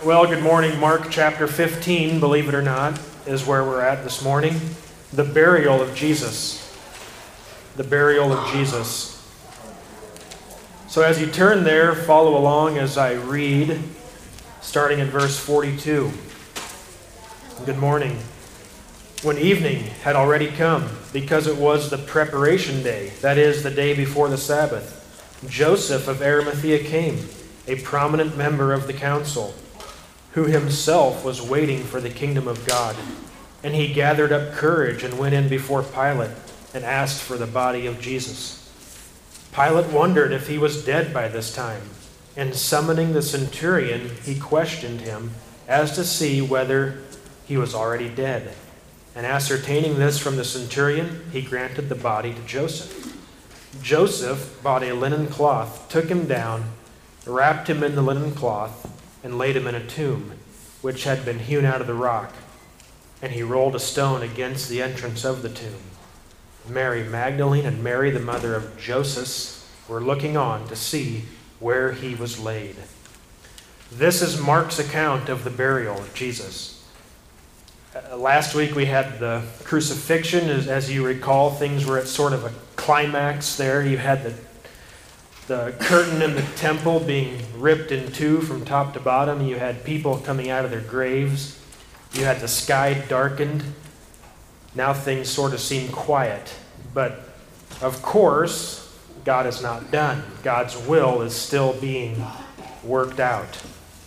Well, good morning. Mark chapter 15, believe it or not, is where we're at this morning. The burial of Jesus. The burial of Jesus. So as you turn there, follow along as I read, starting in verse 42. Good morning. When evening had already come, because it was the preparation day, that is, the day before the Sabbath, Joseph of Arimathea came, a prominent member of the council, who himself was waiting for the kingdom of God. And he gathered up courage and went in before Pilate and asked for the body of Jesus. Pilate wondered if he was dead by this time, and summoning the centurion, he questioned him as to see whether he was already dead. And ascertaining this from the centurion, he granted the body to Joseph. Joseph bought a linen cloth, took him down, wrapped him in the linen cloth, and laid him in a tomb, which had been hewn out of the rock. And he rolled a stone against the entrance of the tomb. Mary Magdalene and Mary, the mother of Joseph, were looking on to see where he was laid. This is Mark's account of the burial of Jesus. Last week we had the crucifixion. As you recall, things were at sort of a climax there. You had the curtain in the temple being ripped in two from top to bottom. You had people coming out of their graves. You had the sky darkened. Now things sort of seem quiet. But of course, God is not done. God's will is still being worked out.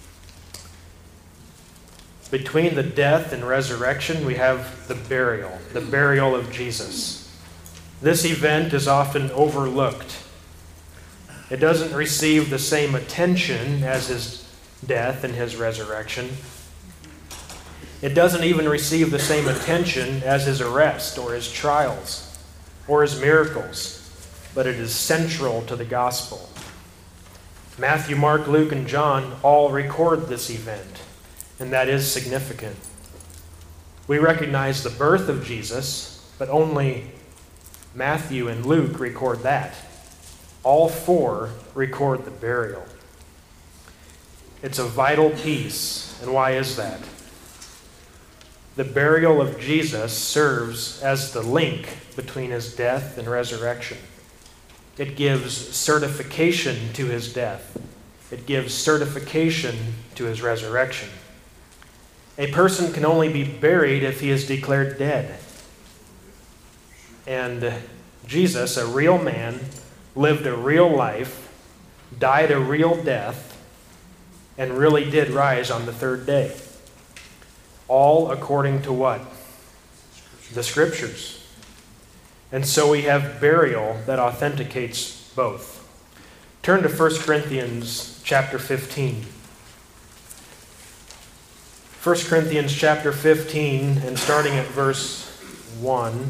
Between the death and resurrection, we have the burial of Jesus. This event is often overlooked. It doesn't receive the same attention as his death and his resurrection. It doesn't even receive the same attention as his arrest or his trials or his miracles, but it is central to the gospel. Matthew, Mark, Luke, and John all record this event, and that is significant. We recognize the birth of Jesus, but only Matthew and Luke record that. All four record the burial. It's a vital piece, and why is that? The burial of Jesus serves as the link between his death and resurrection. It gives certification to his death. It gives certification to his resurrection. A person can only be buried if he is declared dead. And Jesus, a real man, lived a real life, died a real death, and really did rise on the third day. All according to what? The Scriptures. And so we have burial that authenticates both. Turn to 1 Corinthians chapter 15. 1 Corinthians chapter 15, and starting at verse 1.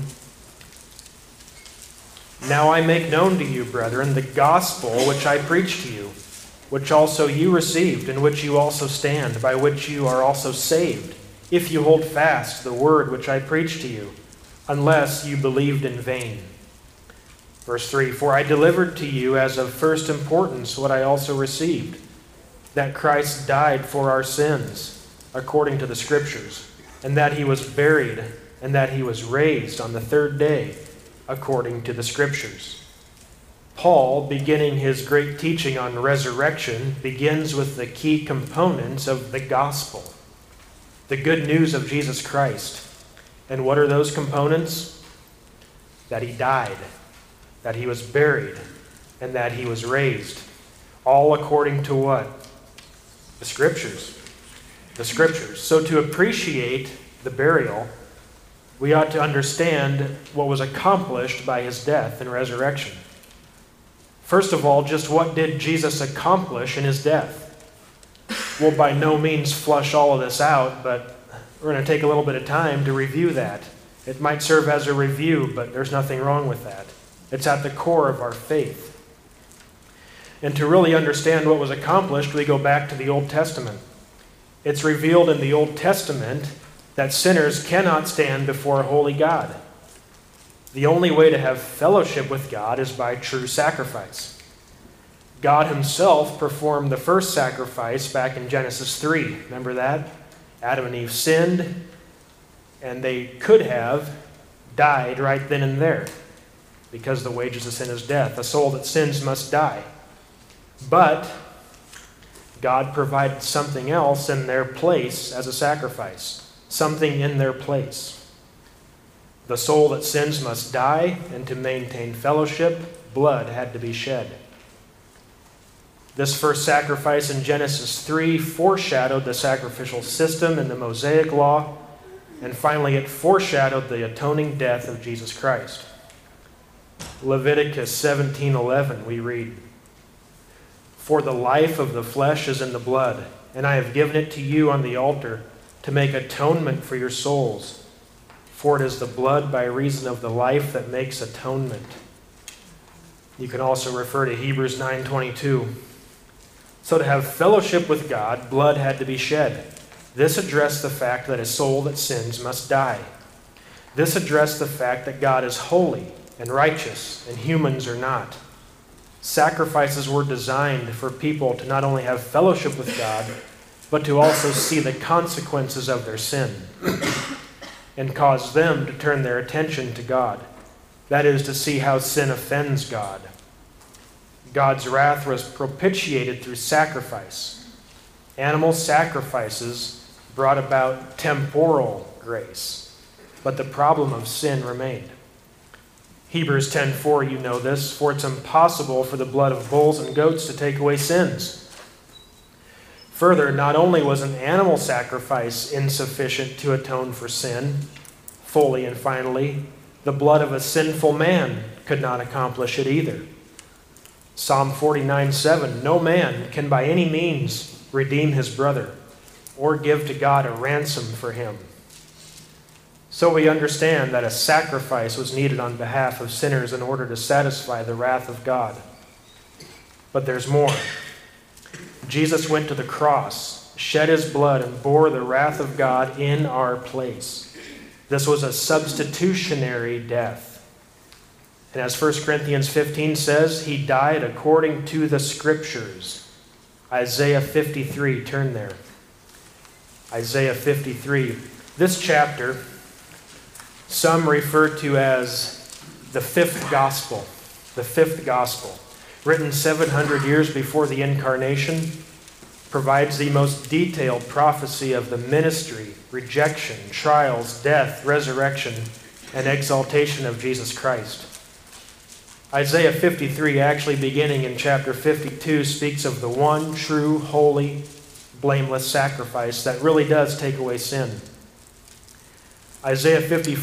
Now I make known to you, brethren, the gospel which I preached to you, which also you received, in which you also stand, by which you are also saved, if you hold fast the word which I preached to you, unless you believed in vain. Verse 3, For I delivered to you as of first importance what I also received, that Christ died for our sins, according to the Scriptures, and that he was buried, and that he was raised on the third day, according to the Scriptures. Paul, beginning his great teaching on resurrection, begins with the key components of the gospel, the good news of Jesus Christ. And what are those components? That he died, that he was buried, and that he was raised. All according to what? The Scriptures. The Scriptures. So to appreciate the burial, we ought to understand what was accomplished by his death and resurrection. First of all, just what did Jesus accomplish in his death? We'll by no means flush all of this out, but we're going to take a little bit of time to review that. It might serve as a review, but there's nothing wrong with that. It's at the core of our faith. And to really understand what was accomplished, we go back to the Old Testament. It's revealed in the Old Testament that sinners cannot stand before a holy God. The only way to have fellowship with God is by true sacrifice. God himself performed the first sacrifice back in Genesis 3. Remember that? Adam and Eve sinned, and they could have died right then and there, because the wages of sin is death. A soul that sins must die. But God provided something else in their place as a sacrifice. Something in their place. The soul that sins must die, and to maintain fellowship, blood had to be shed. This first sacrifice in Genesis 3 foreshadowed the sacrificial system in the Mosaic Law, and finally it foreshadowed the atoning death of Jesus Christ. Leviticus 17:11 we read, "For the life of the flesh is in the blood, and I have given it to you on the altar to make atonement for your souls. For it is the blood by reason of the life that makes atonement." You can also refer to Hebrews 9:22. So to have fellowship with God, blood had to be shed. This addressed the fact that a soul that sins must die. This addressed the fact that God is holy and righteous, and humans are not. Sacrifices were designed for people to not only have fellowship with God, but to also see the consequences of their sin and cause them to turn their attention to God. That is, to see how sin offends God. God's wrath was propitiated through sacrifice. Animal sacrifices brought about temporal grace, but the problem of sin remained. Hebrews 10:4, you know this, "For it's impossible for the blood of bulls and goats to take away sins." Further, not only was an animal sacrifice insufficient to atone for sin, fully and finally, the blood of a sinful man could not accomplish it either. Psalm 49:7, "No man can by any means redeem his brother or give to God a ransom for him." So we understand that a sacrifice was needed on behalf of sinners in order to satisfy the wrath of God. But there's more. Jesus went to the cross, shed his blood, and bore the wrath of God in our place. This was a substitutionary death. And as 1 Corinthians 15 says, he died according to the Scriptures. Isaiah 53, turn there. Isaiah 53. This chapter, some refer to as the fifth gospel. The fifth gospel, written 700 years before the incarnation, provides the most detailed prophecy of the ministry, rejection, trials, death, resurrection, and exaltation of Jesus Christ. Isaiah 53, actually beginning in chapter 52, speaks of the one true, holy, blameless sacrifice that really does take away sin. Isaiah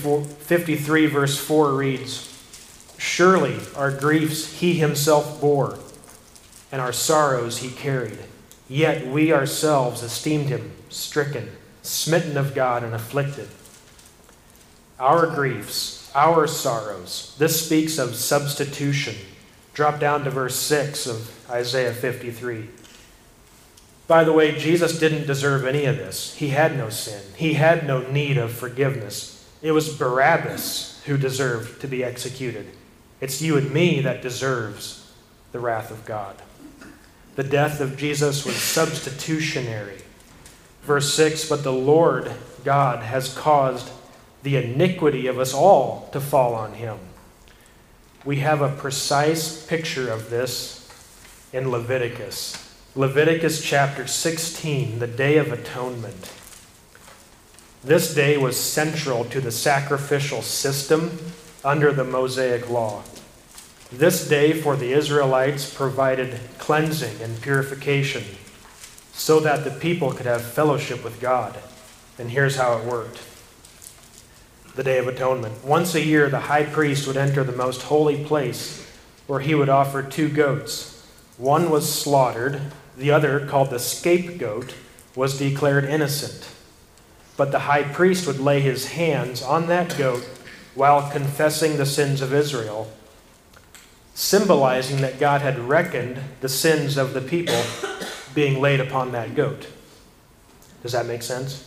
53 verse 4 reads, "Surely our griefs he himself bore, and our sorrows he carried. Yet we ourselves esteemed him stricken, smitten of God, and afflicted." Our griefs, our sorrows. This speaks of substitution. Drop down to verse 6 of Isaiah 53. By the way, Jesus didn't deserve any of this. He had no sin. He had no need of forgiveness. It was Barabbas who deserved to be executed. It's you and me that deserves the wrath of God. The death of Jesus was substitutionary. Verse 6, "But the Lord God has caused the iniquity of us all to fall on him." We have a precise picture of this in Leviticus. Leviticus chapter 16, the Day of Atonement. This day was central to the sacrificial system under the Mosaic Law. This day for the Israelites provided cleansing and purification so that the people could have fellowship with God. And here's how it worked. The Day of Atonement. Once a year, the high priest would enter the most holy place where he would offer 2 goats. One was slaughtered. The other, called the scapegoat, was declared innocent. But the high priest would lay his hands on that goat while confessing the sins of Israel, symbolizing that God had reckoned the sins of the people being laid upon that goat. Does that make sense?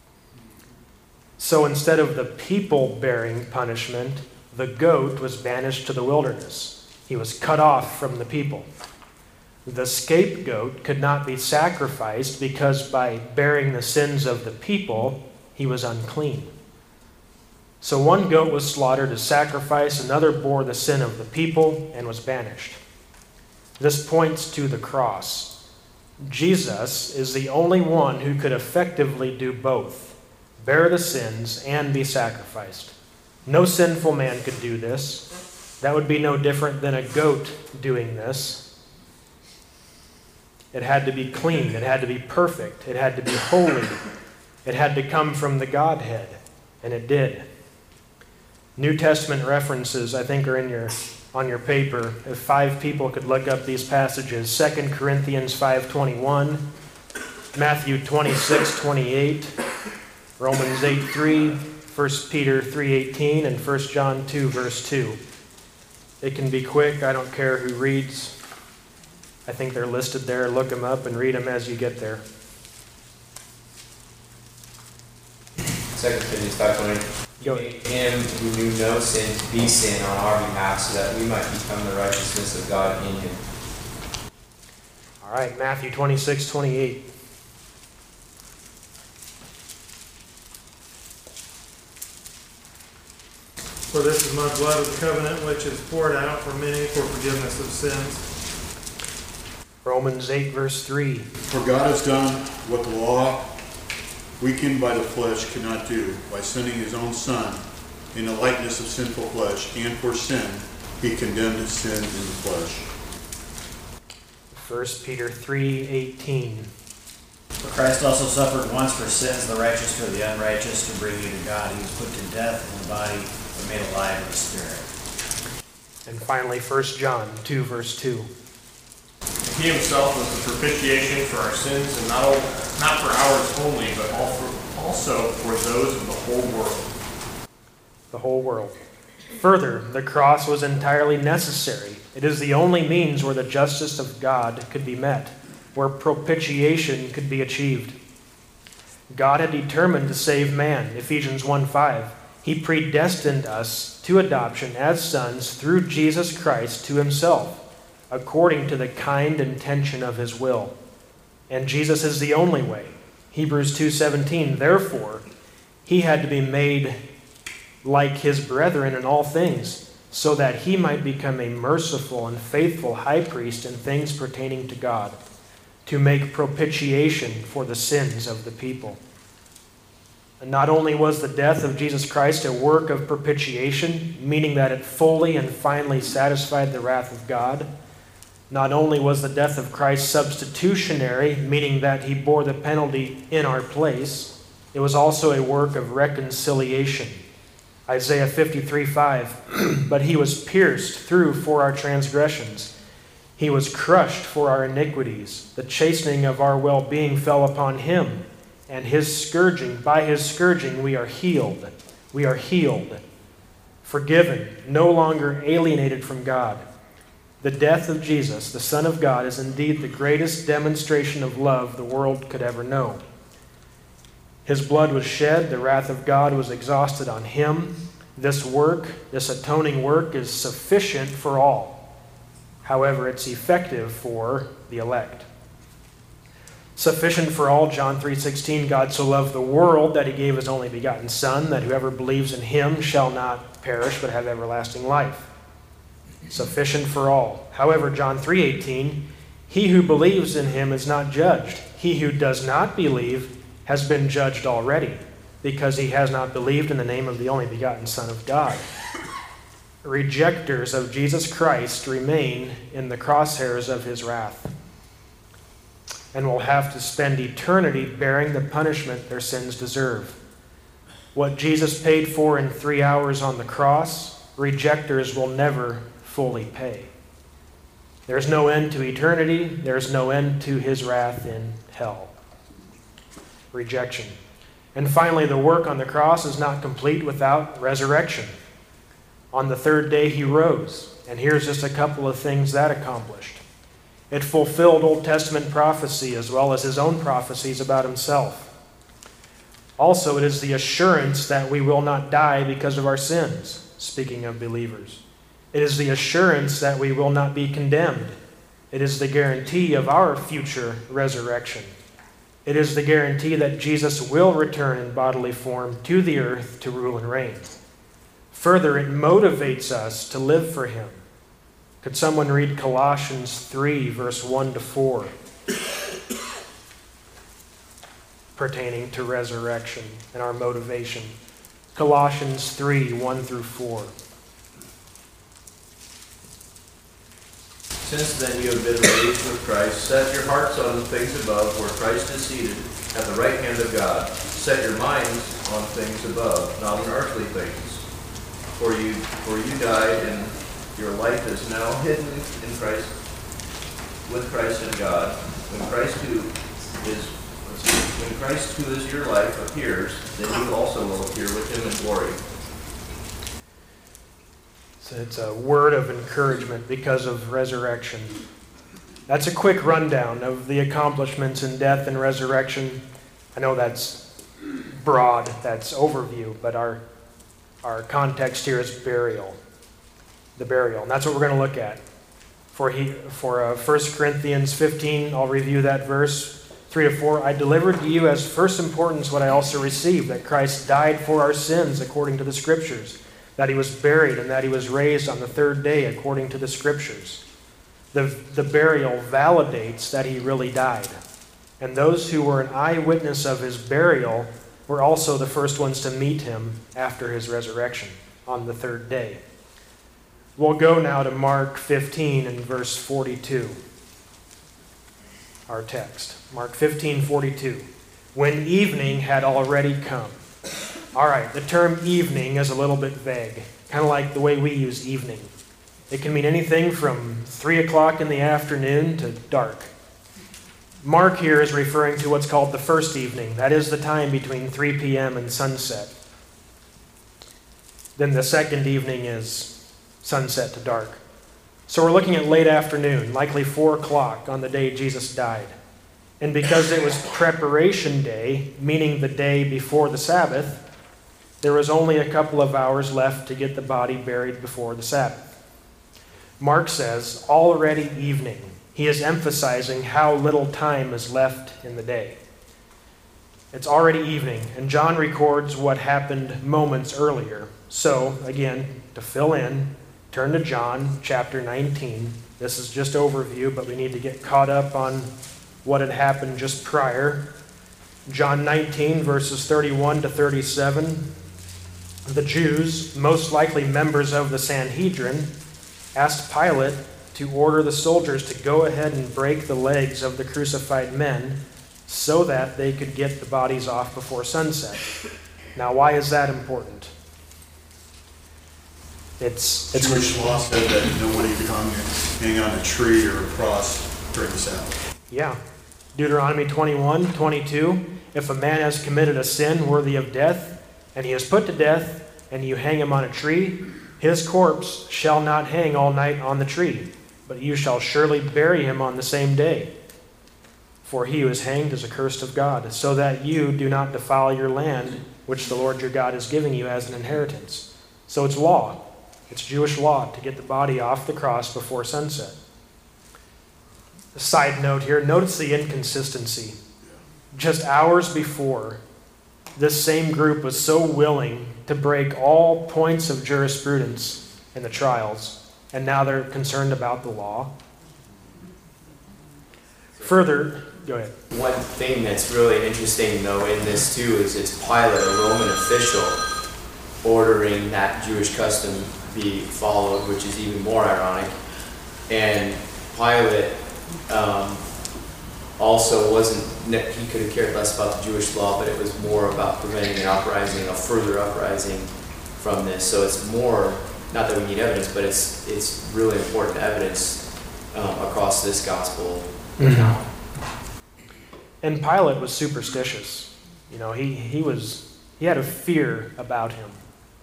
So instead of the people bearing punishment, the goat was banished to the wilderness. He was cut off from the people. The scapegoat could not be sacrificed because by bearing the sins of the people, he was unclean. So one goat was slaughtered as sacrifice, another bore the sin of the people and was banished. This points to the cross. Jesus is the only one who could effectively do both, bear the sins and be sacrificed. No sinful man could do this. That would be no different than a goat doing this. It had to be clean. It had to be perfect. It had to be holy. It had to come from the Godhead, and it did. New Testament references, I think, are on your paper. If 5 people could look up these passages: 2 Corinthians 5:21, Matthew 26:28, Romans 8:3, 1 Peter 3:18, and 1 John 2, verse 2. It can be quick. I don't care who reads. I think they're listed there. Look them up and read them as you get there. 2 Corinthians 5:20. Go. Him who knew no sin to be sin on our behalf, so that we might become the righteousness of God in him. All right, Matthew 26:28. For this is my blood of the covenant, which is poured out for many for forgiveness of sins. Romans 8, verse 3. For God has done what the law, weakened by the flesh, could not do, by sending his own Son in the likeness of sinful flesh, and for sin he condemned sin in the flesh. 1 Peter 3:18. For Christ also suffered once for sins, the righteous for the unrighteous, to bring you to God. He was put to death in the body, but made alive in the spirit. And finally, 1 John 2, verse 2. He himself was the propitiation for our sins, and not for ours only, but also for those of the whole world. The whole world. Further, the cross was entirely necessary. It is the only means where the justice of God could be met, where propitiation could be achieved. God had determined to save man, Ephesians 1:5. He predestined us to adoption as sons through Jesus Christ to himself, according to the kind intention of his will. And Jesus is the only way. Hebrews 2:17. Therefore, he had to be made like his brethren in all things, so that he might become a merciful and faithful high priest in things pertaining to God, to make propitiation for the sins of the people. And not only was the death of Jesus Christ a work of propitiation, meaning that it fully and finally satisfied the wrath of God, not only was the death of Christ substitutionary, meaning that he bore the penalty in our place, it was also a work of reconciliation. Isaiah 53:5, but he was pierced through for our transgressions. He was crushed for our iniquities. The chastening of our well-being fell upon him, and by his scourging we are healed. We are healed, forgiven, no longer alienated from God. The death of Jesus, the Son of God, is indeed the greatest demonstration of love the world could ever know. His blood was shed, the wrath of God was exhausted on him. This work, this atoning work, is sufficient for all. However, it's effective for the elect. Sufficient for all, John 3:16, God so loved the world that he gave his only begotten Son, that whoever believes in him shall not perish but have everlasting life. Sufficient for all. However, John 3:18, he who believes in him is not judged. He who does not believe has been judged already, because he has not believed in the name of the only begotten Son of God. Rejectors of Jesus Christ remain in the crosshairs of his wrath, and will have to spend eternity bearing the punishment their sins deserve. What Jesus paid for in 3 hours on the cross, rejectors will never fully pay. There's no end to eternity. There's no end to his wrath in hell. Rejection. And finally, the work on the cross is not complete without resurrection. On the 3rd day he rose, and here's just a couple of things that accomplished. It fulfilled Old Testament prophecy as well as his own prophecies about himself. Also, it is the assurance that we will not die because of our sins, speaking of believers. It is the assurance that we will not be condemned. It is the guarantee of our future resurrection. It is the guarantee that Jesus will return in bodily form to the earth to rule and reign. Further, it motivates us to live for him. Could someone read Colossians 3, verse 1 to 4, pertaining to resurrection and our motivation? Colossians 3, 1 through 4. Since then you have been raised with Christ, set your hearts on the things above, where Christ is seated at the right hand of God. Set your minds on things above, not on earthly things. For you died, and your life is now hidden in Christ, with Christ in God. When Christ, who is your life, appears, then you also will appear with him in glory. So it's a word of encouragement because of resurrection. That's a quick rundown of the accomplishments in death and resurrection. I know that's broad, that's overview, but our context here is burial. The burial. And that's what we're going to look at. For 1 Corinthians 15, I'll review that verse 3 to 4. I delivered to you as first importance what I also received, that Christ died for our sins according to the Scriptures, that he was buried, and that he was raised on the third day according to the Scriptures. The burial validates that he really died. And those who were an eyewitness of his burial were also the first ones to meet him after his resurrection on the third day. We'll go now to Mark 15 and verse 42. Our text. Mark 15:42. When evening had already come. All right, the term evening is a little bit vague, kind of like the way we use evening. It can mean anything from 3 o'clock in the afternoon to dark. Mark here is referring to what's called the first evening. That is the time between 3 p.m. and sunset. Then the second evening is sunset to dark. So we're looking at late afternoon, likely 4 o'clock on the day Jesus died. And because it was preparation day, meaning the day before the Sabbath, there was only a couple of hours left to get the body buried before the Sabbath. Mark says, already evening. He is emphasizing how little time is left in the day. It's already evening, and John records what happened moments earlier. So, again, to fill in, turn to John chapter 19. This is just overview, but we need to get caught up on what had happened just prior. John 19, verses 31 to 37. The Jews, most likely members of the Sanhedrin, asked Pilate to order the soldiers to go ahead and break the legs of the crucified men so that they could get the bodies off before sunset. Now, why is that important? It's Jewish law said that nobody could hang on a tree or a cross during the Sabbath. Yeah. Deuteronomy 21:22. If a man has committed a sin worthy of death, and he is put to death, and you hang him on a tree, his corpse shall not hang all night on the tree, but you shall surely bury him on the same day. For he who is hanged is accursed of God, so that you do not defile your land, which the Lord your God is giving you as an inheritance. So it's law. It's Jewish law to get the body off the cross before sunset. A side note here, notice the inconsistency. Just hours before, this same group was so willing to break all points of jurisprudence in the trials, and now they're concerned about the law. Further, go ahead. One thing that's really interesting, though, in this too, is it's Pilate, a Roman official, ordering that Jewish custom be followed, which is even more ironic. And Pilate also he could have cared less about the Jewish law, but it was more about preventing an uprising, a further uprising from this. So it's more, not that we need evidence, but it's really important evidence across this gospel account. And Pilate was superstitious. You know, he had a fear about him.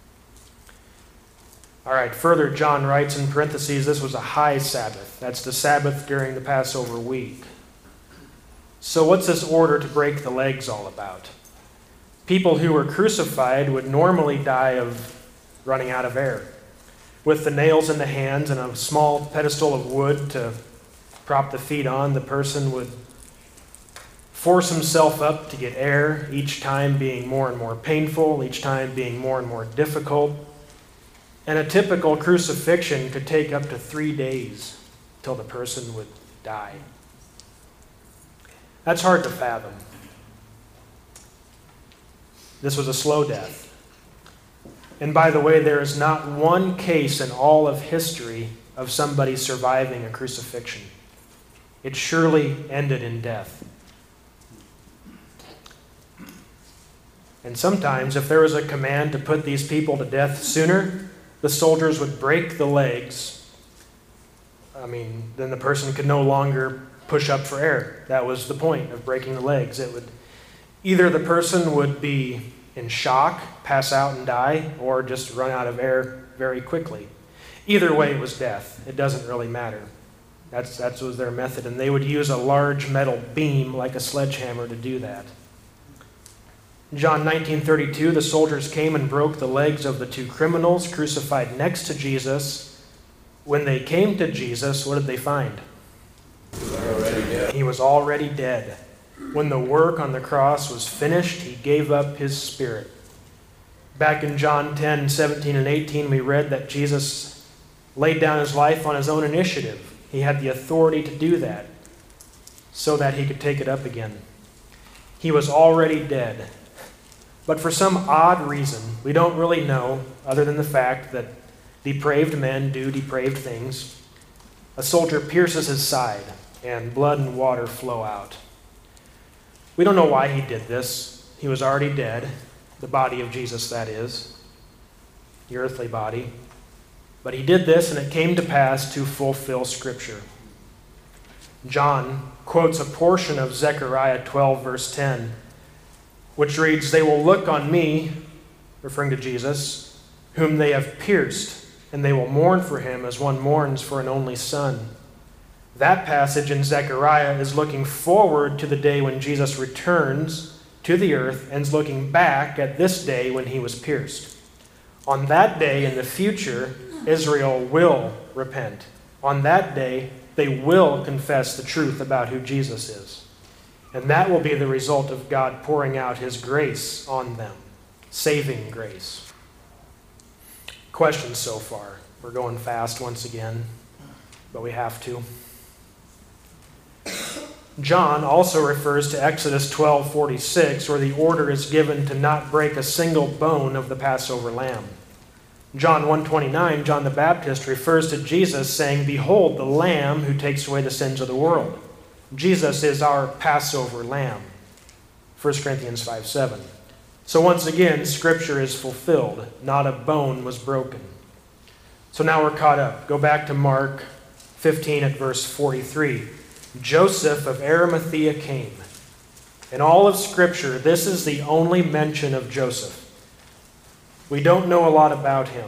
All right, further, John writes in parentheses, this was a high Sabbath. That's the Sabbath during the Passover week. So what's this order to break the legs all about? People who were crucified would normally die of running out of air, with the nails in the hands and a small pedestal of wood to prop the feet on, the person would force himself up to get air, each time being more and more painful, each time being more and more difficult. And a typical crucifixion could take up to 3 days till the person would die. That's hard to fathom. This was a slow death. And by the way, there is not one case in all of history of somebody surviving a crucifixion. It surely ended in death. And sometimes, if there was a command to put these people to death sooner, the soldiers would break the legs. Then the person could no longer push up for air. That was the point of breaking the legs. Either the person would be in shock, pass out and die, or just run out of air very quickly. Either way, it was death. It doesn't really matter. That was their method, and they would use a large metal beam like a sledgehammer to do that. John 19:32, the soldiers came and broke the legs of the 2 criminals crucified next to Jesus. When they came to Jesus, what did they find? He was already dead. When the work on the cross was finished, he gave up his spirit. Back in John 10:17 and 18, we read that Jesus laid down his life on his own initiative. He had the authority to do that so that he could take it up again. He was already dead. But for some odd reason, we don't really know, other than the fact that depraved men do depraved things, a soldier pierces his side and blood and water flow out. We don't know why he did this. He was already dead, the body of Jesus, that is, the earthly body. But he did this, and it came to pass to fulfill Scripture. John quotes a portion of Zechariah 12, verse 10, which reads, "They will look on me," referring to Jesus, "whom they have pierced, and they will mourn for him as one mourns for an only son." That passage in Zechariah is looking forward to the day when Jesus returns to the earth and is looking back at this day when he was pierced. On that day in the future, Israel will repent. On that day, they will confess the truth about who Jesus is. And that will be the result of God pouring out his grace on them, saving grace. Questions so far? We're going fast once again, but we have to. John also refers to Exodus 12:46, where the order is given to not break a single bone of the Passover lamb. John 1:29, John the Baptist refers to Jesus saying, "Behold the Lamb who takes away the sins of the world." Jesus is our Passover lamb. 1 Corinthians 5:7. So once again, Scripture is fulfilled. Not a bone was broken. So now we're caught up. Go back to Mark 15 at verse 43. Joseph of Arimathea came. In all of Scripture, this is the only mention of Joseph. We don't know a lot about him,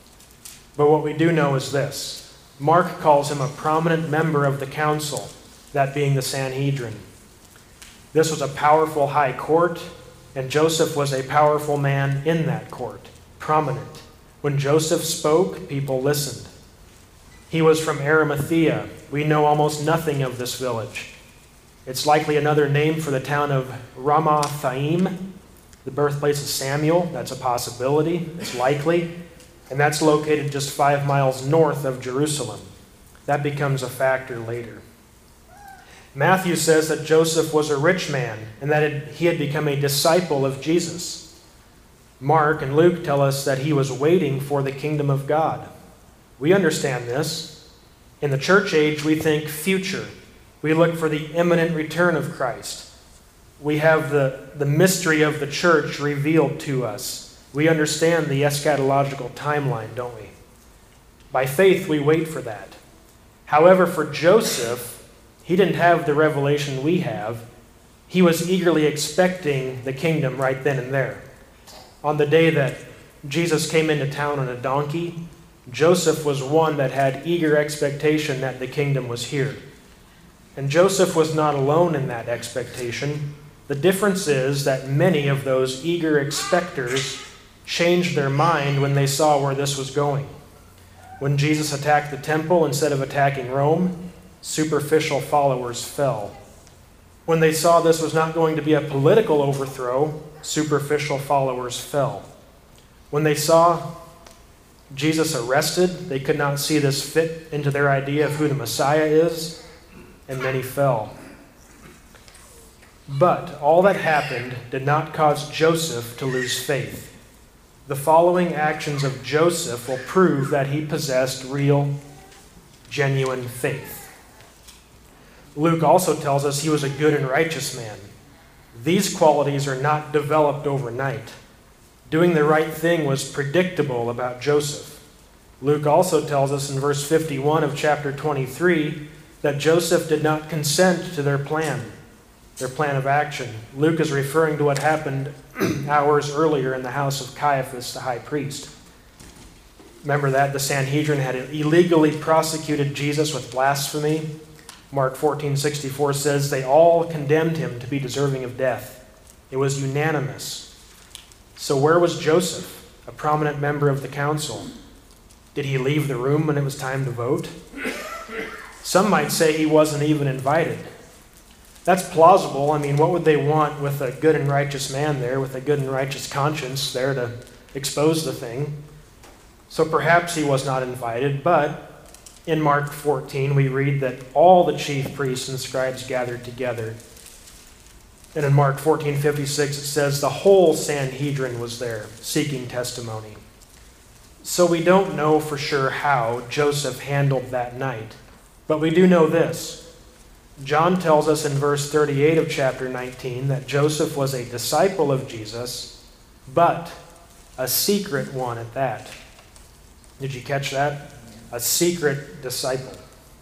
but what we do know is this. Mark calls him a prominent member of the council, that being the Sanhedrin. This was a powerful high court, and Joseph was a powerful man in that court, prominent. When Joseph spoke, people listened. He was from Arimathea. We know almost nothing of this village. It's likely another name for the town of Ramathaim, the birthplace of Samuel. That's a possibility. It's likely. And that's located just 5 miles north of Jerusalem. That becomes a factor later. Matthew says that Joseph was a rich man and that he had become a disciple of Jesus. Mark and Luke tell us that he was waiting for the kingdom of God. We understand this. In the church age, we think future. We look for the imminent return of Christ. We have the mystery of the church revealed to us. We understand the eschatological timeline, don't we? By faith, we wait for that. However, for Joseph, he didn't have the revelation we have. He was eagerly expecting the kingdom right then and there. On the day that Jesus came into town on a donkey, Joseph was one that had eager expectation that the kingdom was here. And Joseph was not alone in that expectation. The difference is that many of those eager expectors changed their mind when they saw where this was going. When Jesus attacked the temple instead of attacking Rome, superficial followers fell. When they saw this was not going to be a political overthrow, superficial followers fell. When they saw Jesus arrested, they could not see this fit into their idea of who the Messiah is, and many fell. But all that happened did not cause Joseph to lose faith. The following actions of Joseph will prove that he possessed real, genuine faith. Luke also tells us he was a good and righteous man. These qualities are not developed overnight. Doing the right thing was predictable about Joseph. Luke also tells us in verse 51 of chapter 23 that Joseph did not consent to their plan of action. Luke is referring to what happened hours earlier in the house of Caiaphas, the high priest. Remember that the Sanhedrin had illegally prosecuted Jesus with blasphemy. Mark 14:64 says they all condemned him to be deserving of death. It was unanimous. So where was Joseph, a prominent member of the council? Did he leave the room when it was time to vote? Some might say he wasn't even invited. That's plausible. I mean, what would they want with a good and righteous man there, with a good and righteous conscience there to expose the thing? So perhaps he was not invited, but in Mark 14, we read that all the chief priests and scribes gathered together. And in Mark 14:56, it says the whole Sanhedrin was there seeking testimony. So we don't know for sure how Joseph handled that night. But we do know this. John tells us in verse 38 of chapter 19 that Joseph was a disciple of Jesus, but a secret one at that. Did you catch that? A secret disciple.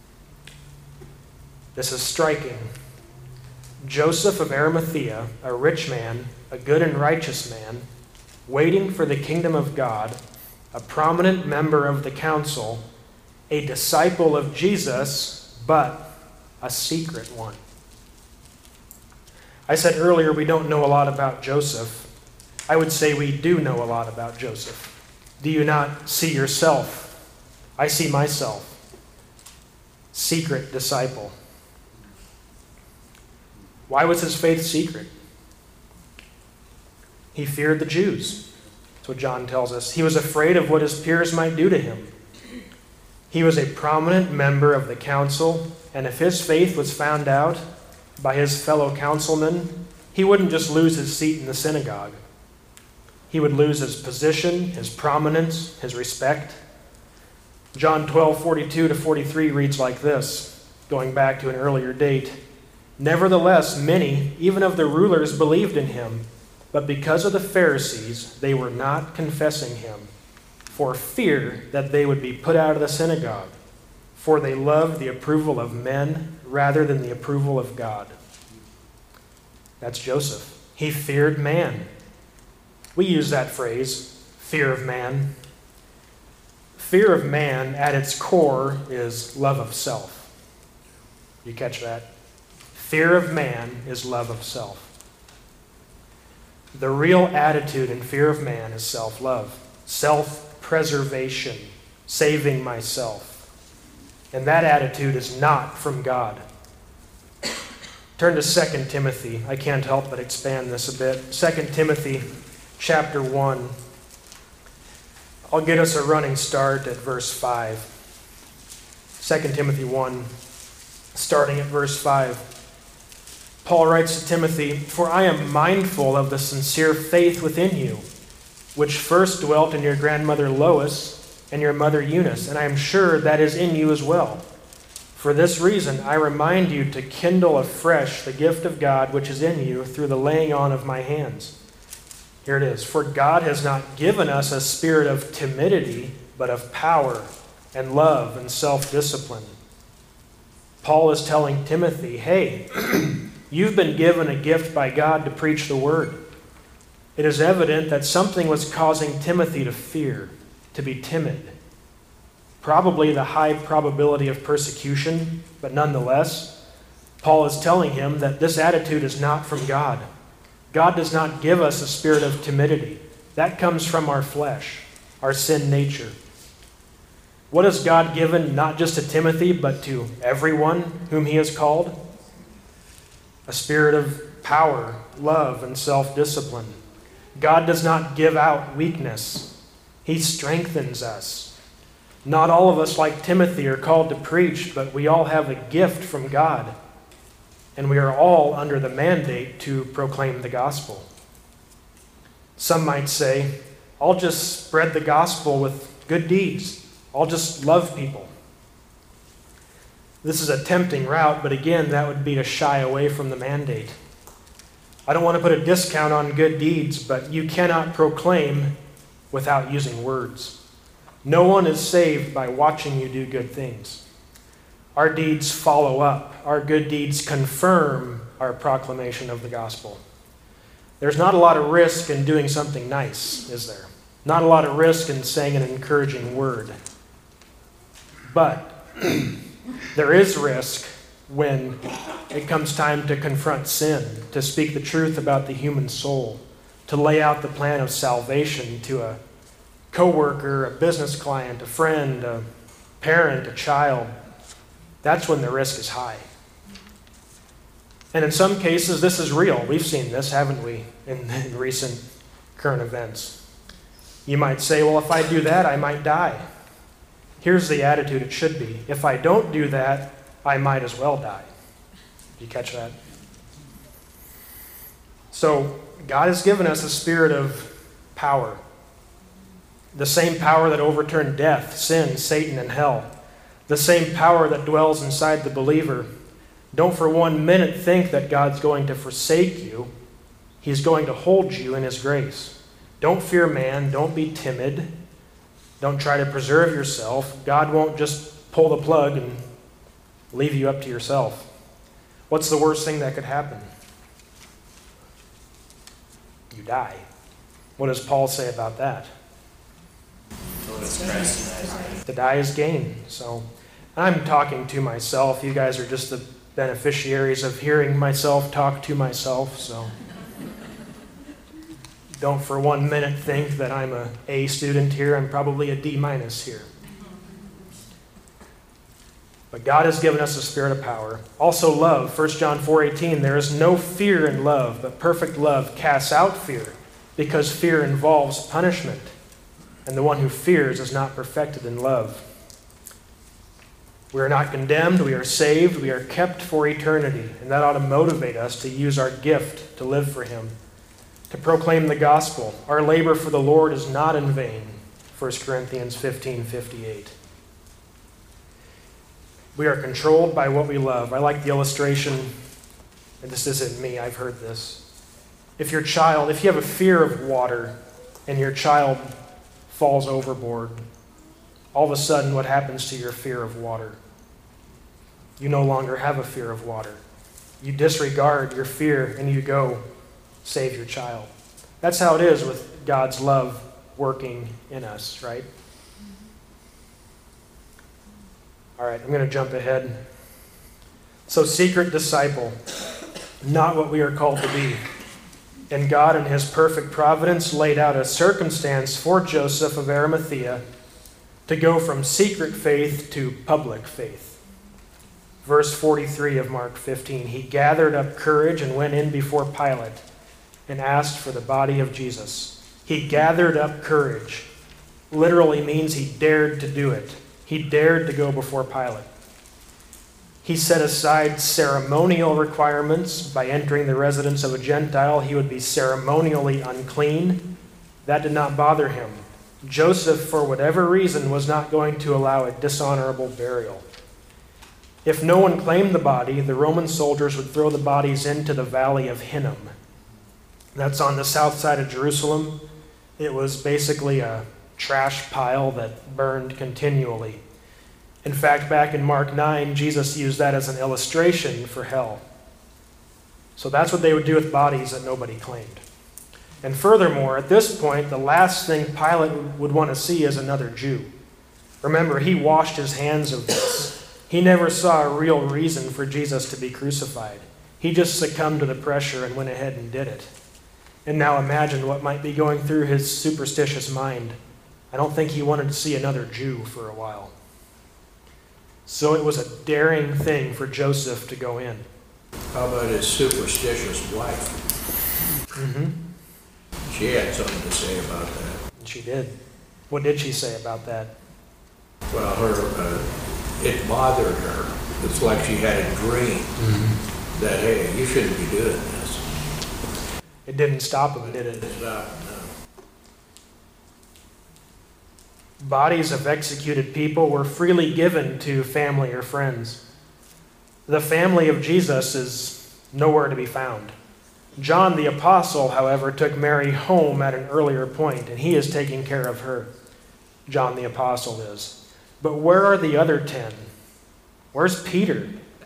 This is striking. Joseph of Arimathea, a rich man, a good and righteous man, waiting for the kingdom of God, a prominent member of the council, a disciple of Jesus, but a secret one. I said earlier we don't know a lot about Joseph. I would say we do know a lot about Joseph. Do you not see yourself? I see myself. Secret disciple. Why was his faith secret? He feared the Jews. That's what John tells us. He was afraid of what his peers might do to him. He was a prominent member of the council, and if his faith was found out by his fellow councilmen, he wouldn't just lose his seat in the synagogue. He would lose his position, his prominence, his respect. John 12:42-43 reads like this, going back to an earlier date. Nevertheless, many, even of the rulers, believed in him, but because of the Pharisees, they were not confessing him, for fear that they would be put out of the synagogue, for they loved the approval of men rather than the approval of God. That's Joseph. He feared man. We use that phrase, fear of man. Fear of man at its core is love of self. You catch that? Fear of man is love of self. The real attitude in fear of man is self-love, self-preservation, saving myself. And that attitude is not from God. Turn to 2 Timothy. I can't help but expand this a bit. 2 Timothy chapter 1. I'll get us a running start at verse 5. 2 Timothy 1, starting at verse 5. Paul writes to Timothy, "For I am mindful of the sincere faith within you, which first dwelt in your grandmother Lois and your mother Eunice, and I am sure that is in you as well. For this reason I remind you to kindle afresh the gift of God which is in you through the laying on of my hands." Here it is. "For God has not given us a spirit of timidity, but of power and love and self-discipline." Paul is telling Timothy, hey, you've been given a gift by God to preach the word. It is evident that something was causing Timothy to fear, to be timid. Probably the high probability of persecution, but nonetheless, Paul is telling him that this attitude is not from God. God does not give us a spirit of timidity. That comes from our flesh, our sin nature. What has God given not just to Timothy, but to everyone whom he has called? A spirit of power, love, and self-discipline. God does not give out weakness. He strengthens us. Not all of us, like Timothy, are called to preach, but we all have a gift from God. And we are all under the mandate to proclaim the gospel. Some might say, I'll just spread the gospel with good deeds. I'll just love people. This is a tempting route, but again, that would be to shy away from the mandate. I don't want to put a discount on good deeds, but you cannot proclaim without using words. No one is saved by watching you do good things. Our deeds follow up. Our good deeds confirm our proclamation of the gospel. There's not a lot of risk in doing something nice, is there? Not a lot of risk in saying an encouraging word. But there is risk when it comes time to confront sin, to speak the truth about the human soul, to lay out the plan of salvation to a coworker, a business client, a friend, a parent, a child. That's when the risk is high. And in some cases, this is real. We've seen this, haven't we, in recent current events. You might say, well, if I do that, I might die. Here's the attitude it should be. If I don't do that, I might as well die. Did you catch that? So, God has given us a spirit of power. The same power that overturned death, sin, Satan, and hell. The same power that dwells inside the believer. Don't for 1 minute think that God's going to forsake you. He's going to hold you in His grace. Don't fear man. Don't be timid. Don't try to preserve yourself. God won't just pull the plug and leave you up to yourself. What's the worst thing that could happen? You die. What does Paul say about that? To die is gain. So I'm talking to myself. You guys are just the beneficiaries of hearing myself talk to myself. So don't for 1 minute think that I'm an A student here. I'm probably a D- here. But God has given us a spirit of power. Also love. 1 John 4:18, there is no fear in love, but perfect love casts out fear, because fear involves punishment. And the one who fears is not perfected in love. We are not condemned, we are saved, we are kept for eternity. And that ought to motivate us to use our gift to live for Him, to proclaim the gospel. Our labor for the Lord is not in vain. 1 Corinthians 15:58. We are controlled by what we love. I like the illustration, and this isn't me, I've heard this. If you have a fear of water and your child falls overboard, all of a sudden what happens to your fear of water? You no longer have a fear of water. You disregard your fear and you go save your child. That's how it is with God's love working in us, right? All right, I'm going to jump ahead. So, secret disciple, not what we are called to be. And God, in His perfect providence, laid out a circumstance for Joseph of Arimathea to go from secret faith to public faith. Verse 43 of Mark 15, he gathered up courage and went in before Pilate and asked for the body of Jesus. He gathered up courage. Literally means he dared to do it. He dared to go before Pilate. He set aside ceremonial requirements. By entering the residence of a Gentile, he would be ceremonially unclean. That did not bother him. Joseph, for whatever reason, was not going to allow a dishonorable burial. If no one claimed the body, the Roman soldiers would throw the bodies into the valley of Hinnom. That's on the south side of Jerusalem. It was basically a trash pile that burned continually. In fact, back in Mark 9, Jesus used that as an illustration for hell. So that's what they would do with bodies that nobody claimed. And furthermore, at this point, the last thing Pilate would want to see is another Jew. Remember, he washed his hands of this. He never saw a real reason for Jesus to be crucified. He just succumbed to the pressure and went ahead and did it. And now imagine what might be going through his superstitious mind. I don't think he wanted to see another Jew for a while. So it was a daring thing for Joseph to go in. How about his superstitious wife? She had something to say about that. And she did. What did she say about that? Well, it bothered her. It's like she had a dream that, hey, you shouldn't be doing this. It didn't stop him, did it? It's not, Bodies of executed people were freely given to family or friends. The family of Jesus is nowhere to be found. John the Apostle, however, took Mary home at an earlier point, and he is taking care of her. John the Apostle is. But where are the other 10? Where's Peter?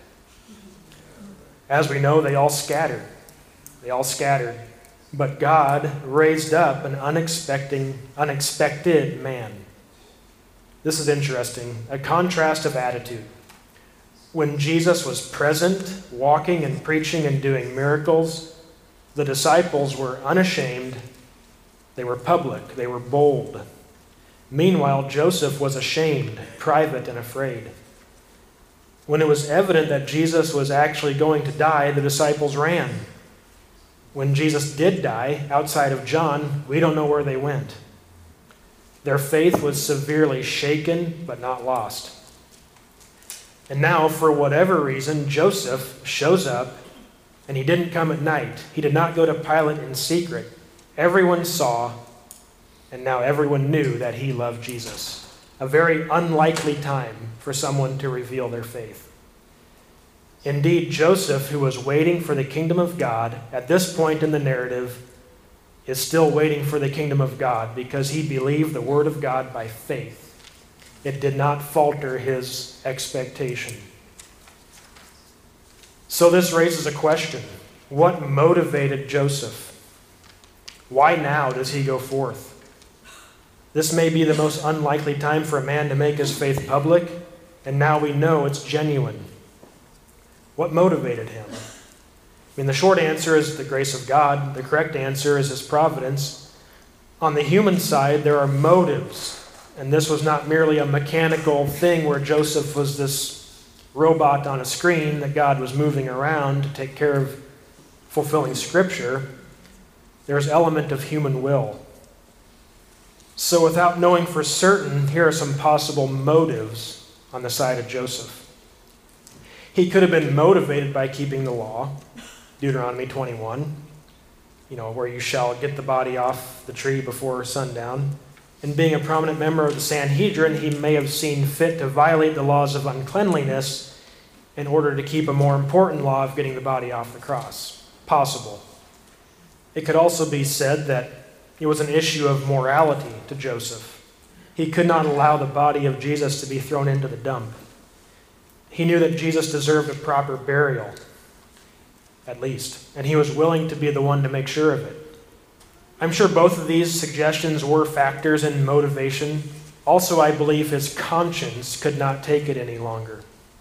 As we know, they all scattered. They all scattered. But God raised up an unexpected man. This is interesting, a contrast of attitude. When Jesus was present, walking and preaching and doing miracles, the disciples were unashamed, they were public, they were bold. Meanwhile, Joseph was ashamed, private, and afraid. When it was evident that Jesus was actually going to die, the disciples ran. When Jesus did die, outside of John, we don't know where they went. Their faith was severely shaken, but not lost. And now, for whatever reason, Joseph shows up, and he didn't come at night. He did not go to Pilate in secret. Everyone saw, and now everyone knew that he loved Jesus. A very unlikely time for someone to reveal their faith. Indeed, Joseph, who was waiting for the kingdom of God, at this point in the narrative, is still waiting for the kingdom of God because he believed the word of God by faith. It did not falter his expectation. So this raises a question. What motivated Joseph? Why now does he go forth? This may be the most unlikely time for a man to make his faith public, and now we know it's genuine. What motivated him? The short answer is the grace of God. The correct answer is his providence. On the human side, there are motives, and this was not merely a mechanical thing where Joseph was this robot on a screen that God was moving around to take care of fulfilling Scripture. There's an element of human will. So without knowing for certain, here are some possible motives on the side of Joseph. He could have been motivated by keeping the law, Deuteronomy 21, where you shall get the body off the tree before sundown. And being a prominent member of the Sanhedrin, he may have seen fit to violate the laws of uncleanliness in order to keep a more important law of getting the body off the cross. Possible. It could also be said that it was an issue of morality to Joseph. He could not allow the body of Jesus to be thrown into the dump. He knew that Jesus deserved a proper burial, at least, and he was willing to be the one to make sure of it. I'm sure both of these suggestions were factors in motivation. Also, I believe his conscience could not take it any longer.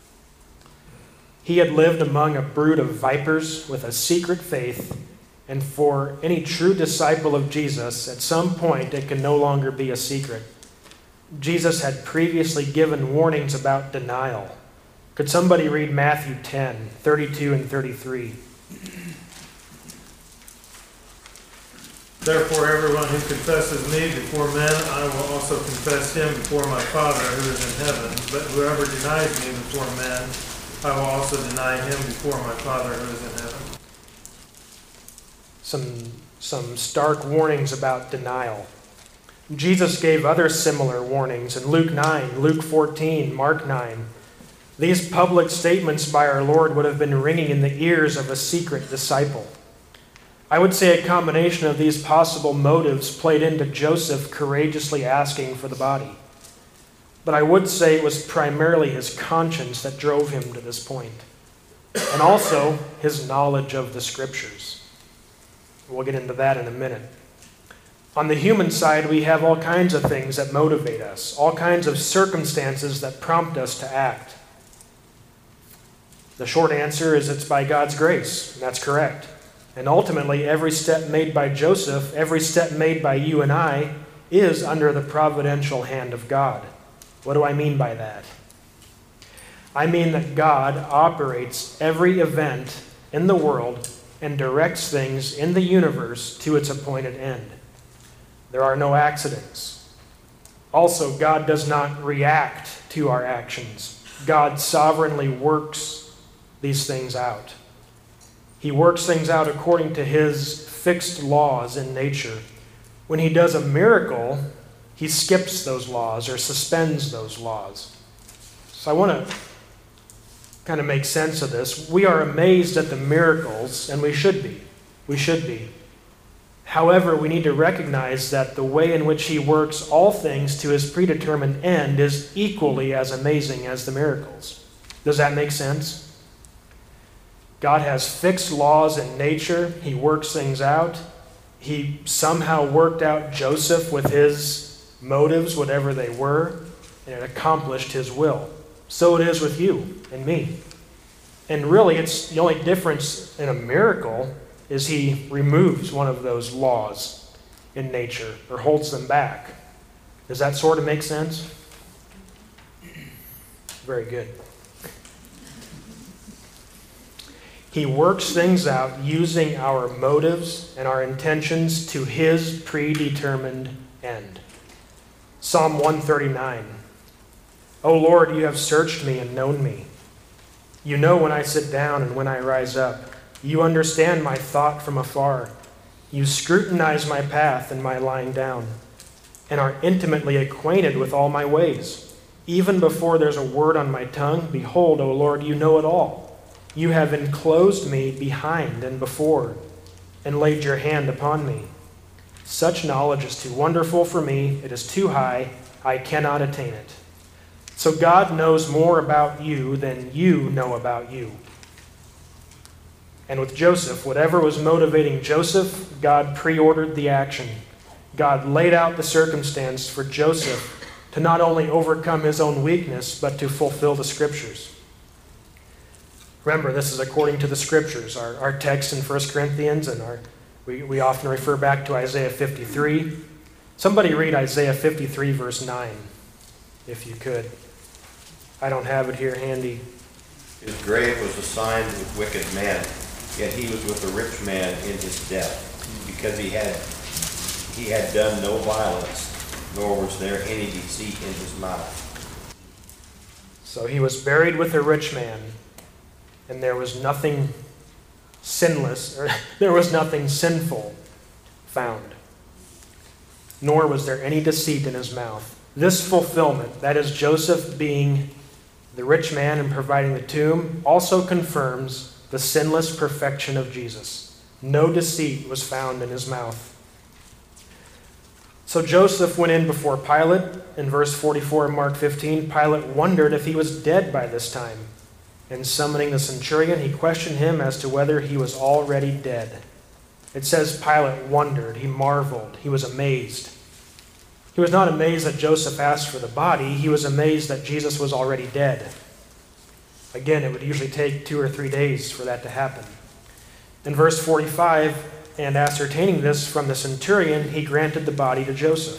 He had lived among a brood of vipers with a secret faith, and for any true disciple of Jesus, at some point it can no longer be a secret. Jesus had previously given warnings about denial. Could somebody read Matthew 10, 32 and 33? Therefore, everyone who confesses me before men, I will also confess him before my Father who is in heaven. But whoever denies me before men, I will also deny him before my Father who is in heaven. Some stark warnings about denial. Jesus gave other similar warnings in Luke 9, Luke 14, Mark 9. These public statements by our Lord would have been ringing in the ears of a secret disciple. I would say a combination of these possible motives played into Joseph courageously asking for the body. But I would say it was primarily his conscience that drove him to this point, and also his knowledge of the Scriptures. We'll get into that in a minute. On the human side, we have all kinds of things that motivate us, all kinds of circumstances that prompt us to act. The short answer is it's by God's grace, and that's correct. And ultimately, every step made by Joseph, every step made by you and I, is under the providential hand of God. What do I mean by that? I mean that God operates every event in the world and directs things in the universe to its appointed end. There are no accidents. Also, God does not react to our actions. God sovereignly works these things out. He works things out according to his fixed laws in nature. When he does a miracle, he skips those laws or suspends those laws. So I want to kind of make sense of this. We are amazed at the miracles, and we should be. We should be. However, we need to recognize that the way in which he works all things to his predetermined end is equally as amazing as the miracles. Does that make sense? God has fixed laws in nature. He works things out. He somehow worked out Joseph with his motives, whatever they were, and it accomplished his will. So it is with you and me. And really, it's the only difference in a miracle is he removes one of those laws in nature or holds them back. Does that sort of make sense? Very good. He works things out using our motives and our intentions to his predetermined end. Psalm 139. O Lord, you have searched me and known me. You know when I sit down and when I rise up. You understand my thought from afar. You scrutinize my path and my lying down, and are intimately acquainted with all my ways. Even before there's a word on my tongue, behold, O Lord, you know it all. You have enclosed me behind and before, and laid your hand upon me. Such knowledge is too wonderful for me. It is too high. I cannot attain it. So God knows more about you than you know about you. And with Joseph, whatever was motivating Joseph, God preordered the action. God laid out the circumstance for Joseph to not only overcome his own weakness, but to fulfill the Scriptures. Remember, this is according to the Scriptures. Our text in 1 Corinthians, and we often refer back to Isaiah 53. Somebody read Isaiah 53, verse 9, if you could. I don't have it here handy. His grave was assigned with wicked men, yet he was with a rich man in his death, because he had done no violence, nor was there any deceit in his mouth. So he was buried with a rich man, and there was nothing sinless, or there was nothing sinful found, nor was there any deceit in his mouth. This fulfillment, that is Joseph being the rich man and providing the tomb, also confirms the sinless perfection of Jesus. No deceit was found in his mouth. So Joseph went in before Pilate. In verse 44 of Mark 15, Pilate wondered if he was dead by this time. And summoning the centurion, he questioned him as to whether he was already dead. It says Pilate wondered, he marveled, he was amazed. He was not amazed that Joseph asked for the body. He was amazed that Jesus was already dead. Again, it would usually take 2 or 3 days for that to happen. In verse 45, and ascertaining this from the centurion, he granted the body to Joseph.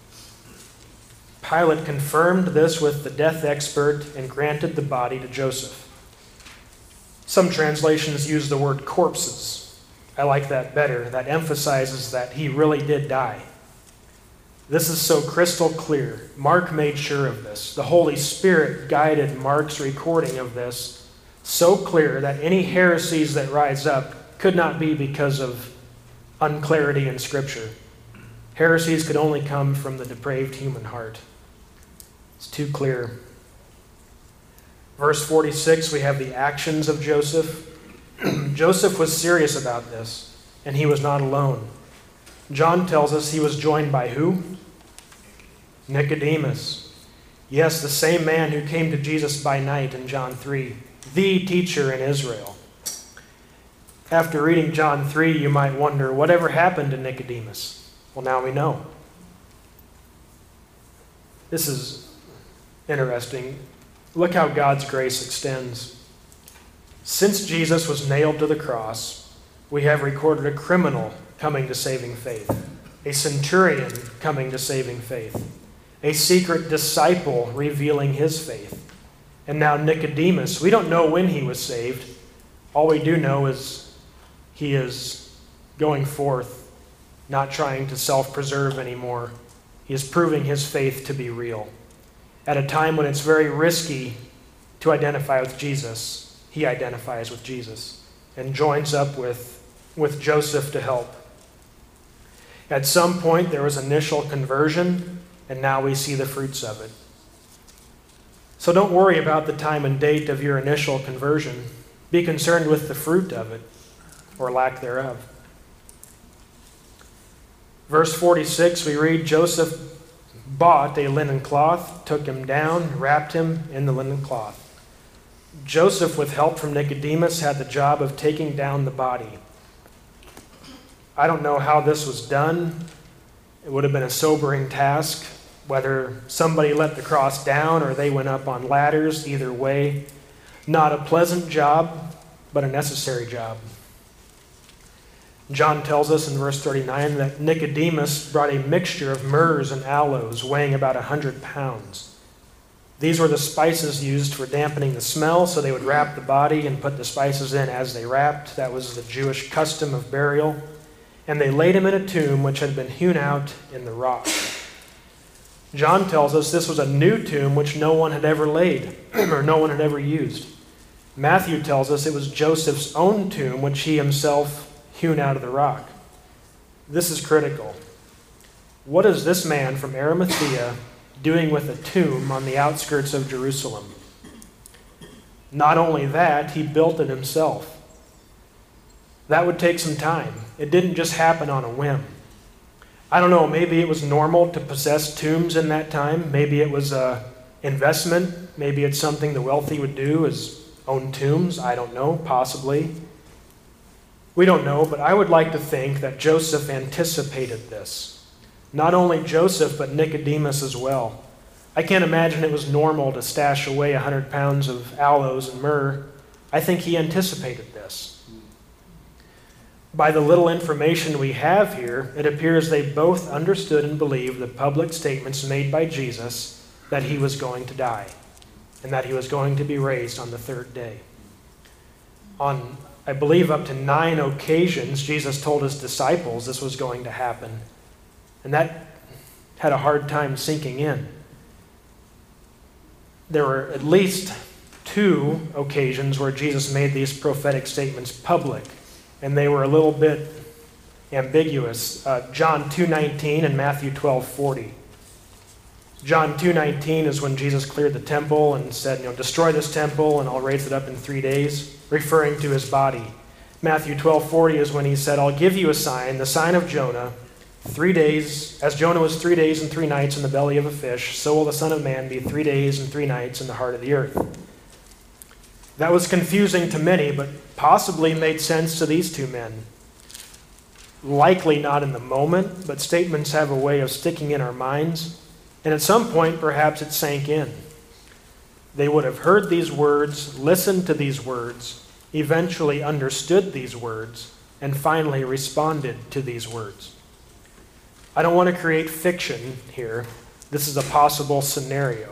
Pilate confirmed this with the death expert and granted the body to Joseph. Some translations use the word corpses. I like that better. That emphasizes that he really did die. This is so crystal clear. Mark made sure of this. The Holy Spirit guided Mark's recording of this so clear that any heresies that rise up could not be because of unclarity in Scripture. Heresies could only come from the depraved human heart. It's too clear. Verse 46, we have the actions of Joseph. Joseph was serious about this, and he was not alone. John tells us he was joined by who? Nicodemus. Yes, the same man who came to Jesus by night in John 3, the teacher in Israel. After reading John 3, you might wonder, whatever happened to Nicodemus? Well, now we know. This is interesting. Look how God's grace extends. Since Jesus was nailed to the cross, we have recorded a criminal coming to saving faith, a centurion coming to saving faith, a secret disciple revealing his faith, And now Nicodemus, we don't know when he was saved. All we do know is he is going forth, not trying to self-preserve anymore. He is proving his faith to be real. At a time when it's very risky to identify with Jesus, he identifies with Jesus and joins up with Joseph to help. At some point, there was initial conversion, and now we see the fruits of it. So don't worry about the time and date of your initial conversion. Be concerned with the fruit of it, or lack thereof. Verse 46, we read, Joseph bought a linen cloth, took him down, wrapped him in the linen cloth. Joseph, with help from Nicodemus, had the job of taking down the body. I don't know how this was done. It would have been a sobering task, whether somebody let the cross down or they went up on ladders. Either way, not a pleasant job, but a necessary job. John tells us in verse 39 that Nicodemus brought a mixture of myrrhs and aloes weighing about 100 pounds. These were the spices used for dampening the smell, so they would wrap the body and put the spices in as they wrapped. That was the Jewish custom of burial. And they laid him in a tomb which had been hewn out in the rock. John tells us this was a new tomb which no one had ever laid, or no one had ever used. Matthew tells us it was Joseph's own tomb which he himself hewn out of the rock. This is critical. What is this man from Arimathea doing with a tomb on the outskirts of Jerusalem? Not only that, he built it himself. That would take some time. It didn't just happen on a whim. I don't know, maybe it was normal to possess tombs in that time. Maybe it was an investment. Maybe it's something the wealthy would do, is own tombs. I don't know, possibly. We don't know, but I would like to think that Joseph anticipated this. Not only Joseph, but Nicodemus as well. I can't imagine it was normal to stash away 100 pounds of aloes and myrrh. I think he anticipated this. By the little information we have here, it appears they both understood and believed the public statements made by Jesus that he was going to die and that he was going to be raised on the third day. On, I believe, up to 9 occasions, Jesus told his disciples this was going to happen, and that had a hard time sinking in. There were at least 2 occasions where Jesus made these prophetic statements public, and they were a little bit ambiguous. John 2:19 and Matthew 12:40. John 2:19 is when Jesus cleared the temple and said, destroy this temple and I'll raise it up in 3 days, referring to his body. Matthew 12:40 is when he said, I'll give you a sign, the sign of Jonah. 3 days, as Jonah was 3 days and 3 nights in the belly of a fish, so will the Son of Man be 3 days and 3 nights in the heart of the earth. That was confusing to many, but possibly made sense to these 2 men. Likely not in the moment, but statements have a way of sticking in our minds, and at some point perhaps it sank in. They would have heard these words, listened to these words, eventually understood these words, and finally responded to these words. I don't want to create fiction here. This is a possible scenario.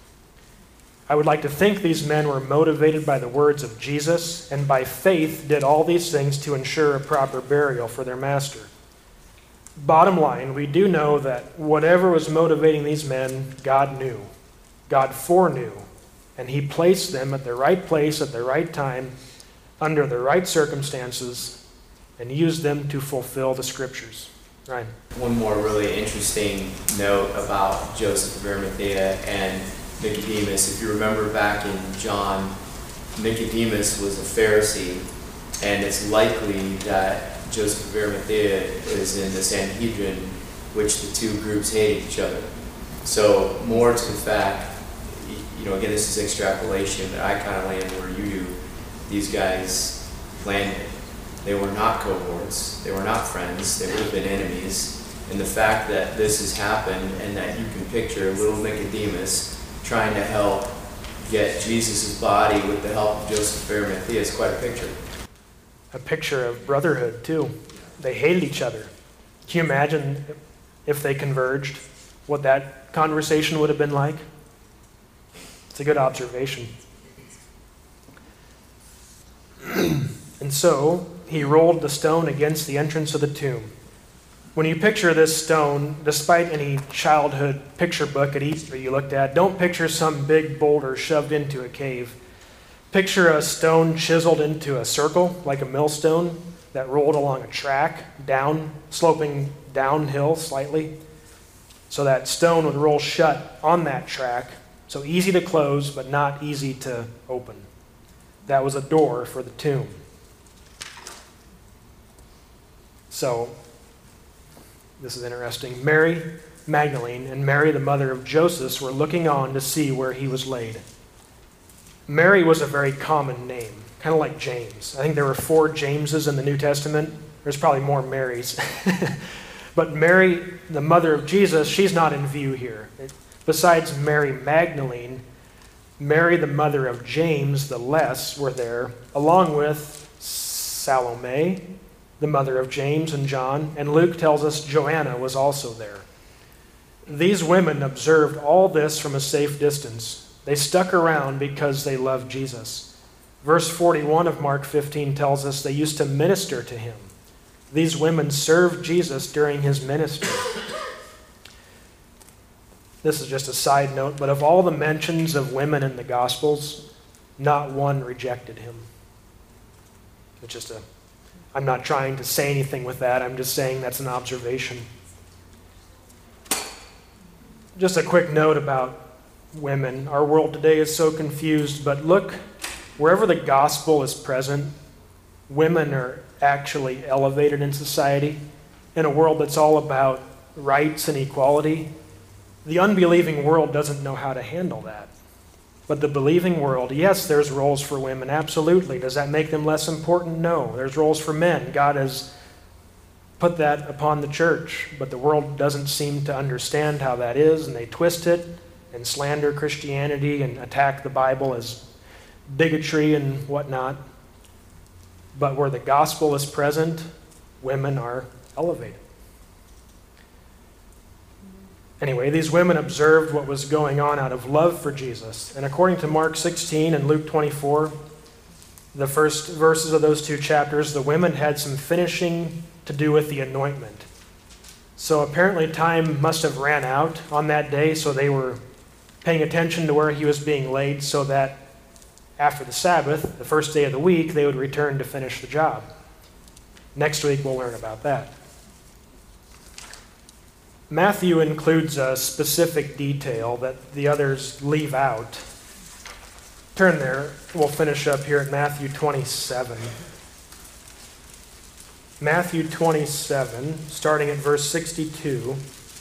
I would like to think these men were motivated by the words of Jesus and by faith did all these things to ensure a proper burial for their master. Bottom line, we do know that whatever was motivating these men, God knew. God foreknew. And he placed them at the right place at the right time, under the right circumstances, and used them to fulfill the scriptures. Ryan. One more really interesting note about Joseph of Arimathea and Nicodemus. If you remember back in John, Nicodemus was a Pharisee, and it's likely that Joseph of Arimathea is in the Sanhedrin, which the 2 groups hated each other. So more to the fact, again, this is extrapolation, but I kind of land where you do. These guys landed. They were not cohorts. They were not friends. They would have been enemies. And the fact that this has happened and that you can picture little Nicodemus trying to help get Jesus' body with the help of Joseph of Arimathea is quite a picture. A picture of brotherhood, too. They hated each other. Can you imagine if they converged, what that conversation would have been like? It's a good observation. And so he rolled the stone against the entrance of the tomb. When you picture this stone, despite any childhood picture book at Easter you looked at, don't picture some big boulder shoved into a cave. Picture a stone chiseled into a circle, like a millstone, that rolled along a track, sloping downhill slightly. So that stone would roll shut on that track, so easy to close, but not easy to open. That was a door for the tomb. So, this is interesting. Mary Magdalene and Mary, the mother of Joseph, were looking on to see where he was laid. Mary was a very common name, kind of like James. I think there were 4 Jameses in the New Testament. There's probably more Marys. But Mary, the mother of Jesus, she's not in view here. Besides Mary Magdalene, Mary, the mother of James, the less, were there, along with Salome, the mother of James and John, and Luke tells us Joanna was also there. These women observed all this from a safe distance. They stuck around because they loved Jesus. Verse 41 of Mark 15 tells us they used to minister to him. These women served Jesus during his ministry. This is just a side note, but of all the mentions of women in the Gospels, not one rejected him. I'm not trying to say anything with that. I'm just saying that's an observation. Just a quick note about women. Our world today is so confused, but look, wherever the gospel is present, women are actually elevated in society. In a world that's all about rights and equality, the unbelieving world doesn't know how to handle that. But the believing world, yes, there's roles for women, absolutely. Does that make them less important? No. There's roles for men. God has put that upon the church, but the world doesn't seem to understand how that is, and they twist it and slander Christianity and attack the Bible as bigotry and whatnot. But where the gospel is present, women are elevated. Anyway, these women observed what was going on out of love for Jesus. And according to Mark 16 and Luke 24, the first verses of those 2 chapters, the women had some finishing to do with the anointment. So apparently time must have ran out on that day, so they were paying attention to where he was being laid so that after the Sabbath, the first day of the week, they would return to finish the job. Next week we'll learn about that. Matthew includes a specific detail that the others leave out. Turn there. We'll finish up here at Matthew 27. Matthew 27, starting at verse 62.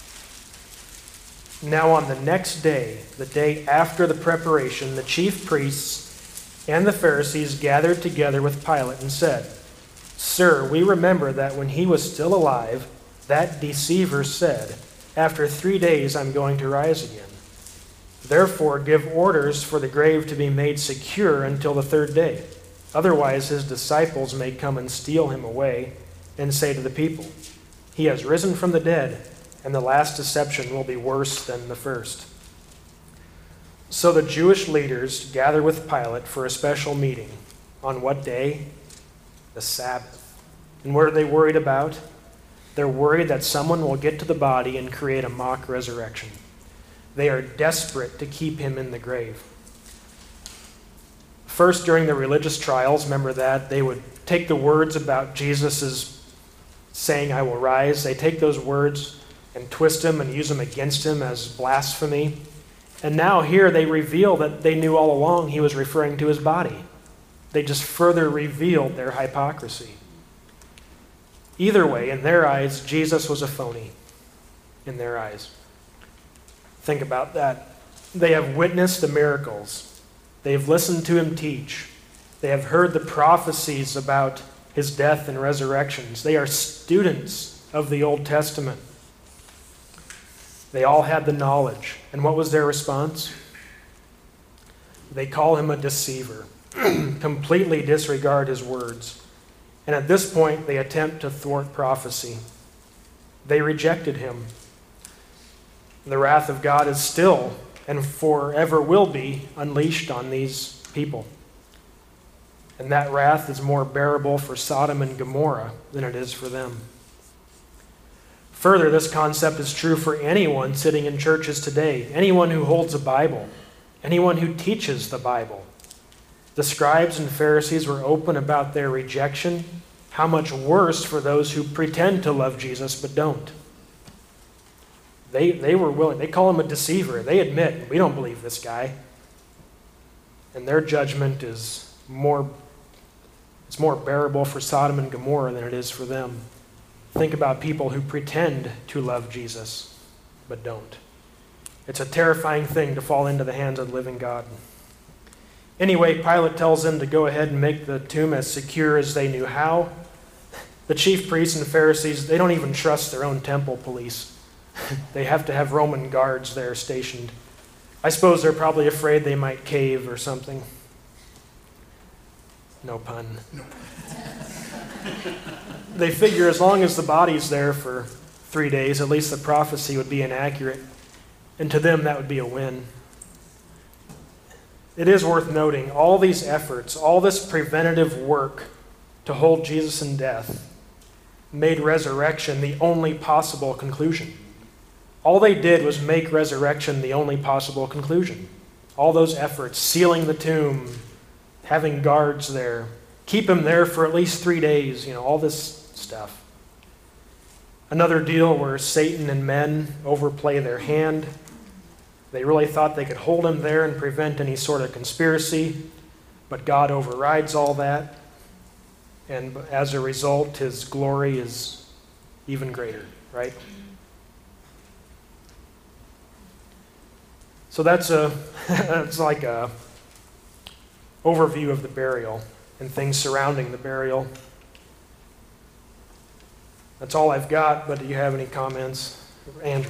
Now on the next day, the day after the preparation, the chief priests and the Pharisees gathered together with Pilate and said, "Sir, we remember that when he was still alive, that deceiver said, 'After 3 days I'm going to rise again.' Therefore give orders for the grave to be made secure until the 3rd day. Otherwise his disciples may come and steal him away and say to the people, 'He has risen from the dead,' and the last deception will be worse than the first." So the Jewish leaders gather with Pilate for a special meeting. On what day? The Sabbath. And what are they worried about? They're worried that someone will get to the body and create a mock resurrection. They are desperate to keep him in the grave. First, during the religious trials, remember that, they would take the words about Jesus' saying, "I will rise." They take those words and twist them and use them against him as blasphemy. And now here they reveal that they knew all along he was referring to his body. They just further revealed their hypocrisy. Either way, in their eyes, Jesus was a phony. In their eyes. Think about that. They have witnessed the miracles. They have listened to him teach. They have heard the prophecies about his death and resurrections. They are students of the Old Testament. They all had the knowledge. And what was their response? They call him a deceiver, completely disregard his words. And at this point, they attempt to thwart prophecy. They rejected him. The wrath of God is still and forever will be unleashed on these people. And that wrath is more bearable for Sodom and Gomorrah than it is for them. Further, this concept is true for anyone sitting in churches today, anyone who holds a Bible, anyone who teaches the Bible. The scribes and Pharisees were open about their rejection. How much worse for those who pretend to love Jesus but don't. They were willing. They call him a deceiver. They admit, we don't believe this guy. And their judgment is more bearable for Sodom and Gomorrah than it is for them. Think about people who pretend to love Jesus but don't. It's a terrifying thing to fall into the hands of the living God. Anyway, Pilate tells them to go ahead and make the tomb as secure as they knew how. The chief priests and Pharisees, they don't even trust their own temple police. They have to have Roman guards there stationed. I suppose they're probably afraid they might cave or something. No pun. They figure as long as the body's there for 3 days, at least the prophecy would be inaccurate. And to them, that would be a win. It is worth noting, all these efforts, all this preventative work to hold Jesus in death made resurrection the only possible conclusion. All they did was make resurrection the only possible conclusion. All those efforts, sealing the tomb, having guards there, keep him there for at least 3 days, all this stuff. Another deal where Satan and men overplay their hand. They really thought they could hold him there and prevent any sort of conspiracy, but God overrides all that, and as a result, his glory is even greater, right? So that's like a overview of the burial and things surrounding the burial. That's all I've got, but do you have any comments? Andrew?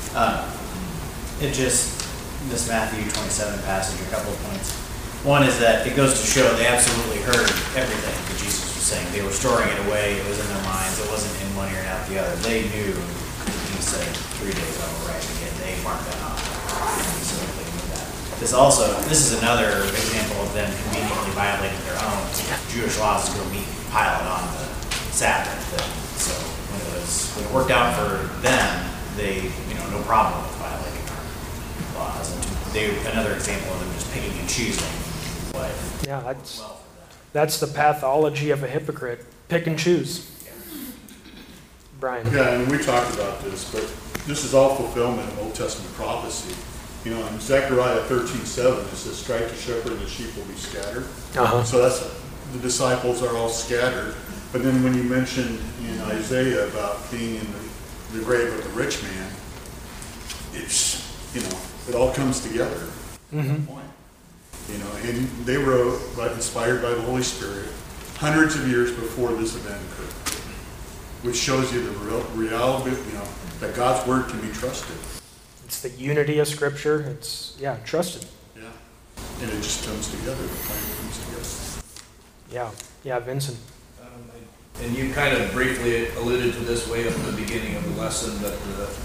This Matthew 27 passage, a couple of points. One is that it goes to show they absolutely heard everything that Jesus was saying. They were storing it away. It was in their minds. It wasn't in one ear and out the other. They knew that he said 3 days I will rise again. They marked that off. So they knew that. This is another example of them conveniently violating their own Jewish laws to go meet Pilate on the Sabbath. So when it worked out for them, they, no problem with violating our laws. And another example of them just picking and choosing what. Yeah, that's the pathology of a hypocrite. Pick and choose. Brian. Yeah, and we talked about this, but this is all fulfillment of Old Testament prophecy. In Zechariah 13:7, it says, "Strike the shepherd and the sheep will be scattered." So that's the disciples are all scattered. But then when you mentioned in Isaiah about being in the grave of the rich man, it's, it all comes together at that point. And they wrote, inspired by the Holy Spirit, hundreds of years before this event occurred, which shows you the reality, that God's word can be trusted. It's the unity of Scripture. It's, trusted. Yeah. And it just comes together. The plan comes together. Yeah, Vincent. And you kind of briefly alluded to this way up at the beginning of the lesson, but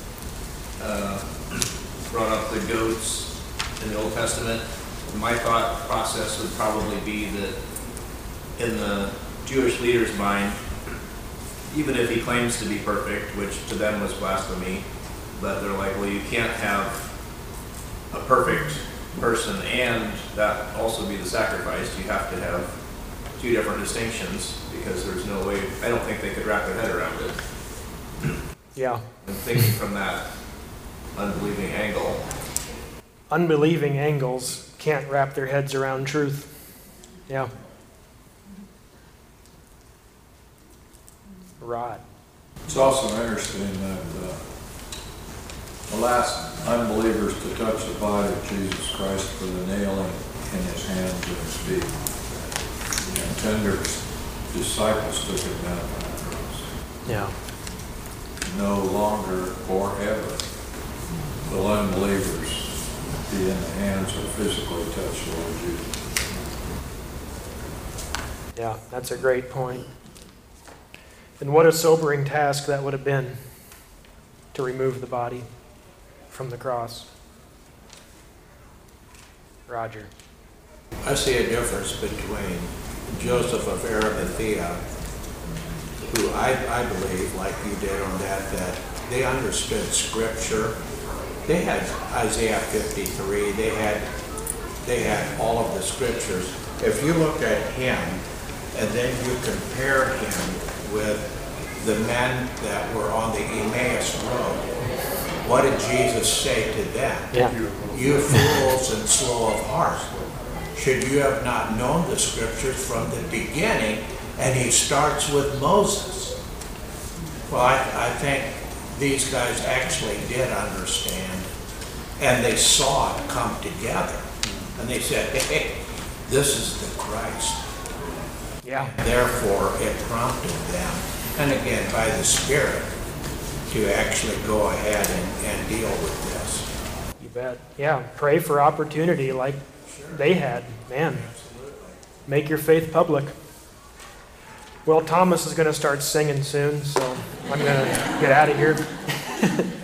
brought up the goats in the Old Testament. My thought process would probably be that in the Jewish leader's mind, even if he claims to be perfect, which to them was blasphemy, but they're like, well, you can't have a perfect person and that also be the sacrifice. You have to have two different distinctions, because there's no way, I don't think they could wrap their head around it. Yeah. And thinking from that unbelieving angle. Unbelieving angles can't wrap their heads around truth. Yeah. Rod. It's also interesting that the last unbelievers to touch the body of Jesus Christ were the nailing in his hands and his feet. And tender disciples took it down on the cross. Yeah. No longer forever will unbelievers be in the hands or physically touch the Lord Jesus. Yeah, that's a great point. And what a sobering task that would have been to remove the body from the cross. Roger. I see a difference between Joseph of Arimathea, who I believe, like you did on that they understood Scripture. They had Isaiah 53, they had all of the Scriptures. If you look at him, and then you compare him with the men that were on the Emmaus Road, what did Jesus say to them? Yeah. You fools and slow of heart. Should you have not known the Scriptures from the beginning? And he starts with Moses. Well, I think these guys actually did understand, and they saw it come together. And they said, hey, this is the Christ. Yeah. Therefore, it prompted them, and again, by the Spirit, to actually go ahead and deal with this. You bet. Yeah, pray for opportunity like they had. Man, make your faith public. Well, Thomas is going to start singing soon, so I'm going to get out of here.